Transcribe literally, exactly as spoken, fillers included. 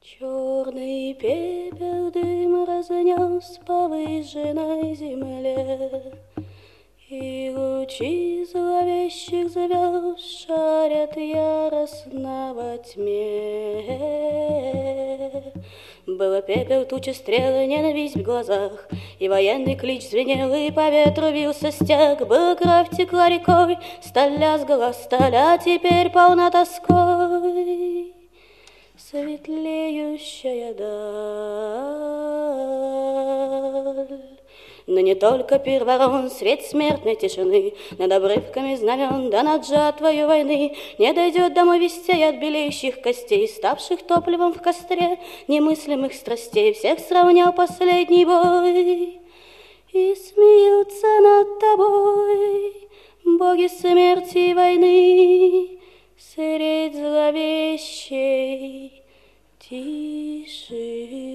Черный пепел дым разнес по выжженной земле, и лучи зловещих звезд шарят яростно во тьме. Было пепел, тучи, стрелы, ненависть в глазах, и военный клич звенел, и по ветру вился стяг. Была кровь, текла рекой, сталь лязгала сталь, а теперь полна тоской светлеющая даль. Но не только пир ворон, средь смертной тишины, над обрывками знамен, да над жатвою войны не дойдет домой вестей от белеющих костей, ставших топливом в костре немыслимых страстей. Всех сравнял последний бой, и смеются над тобой боги смерти и войны средь зловещей тишины.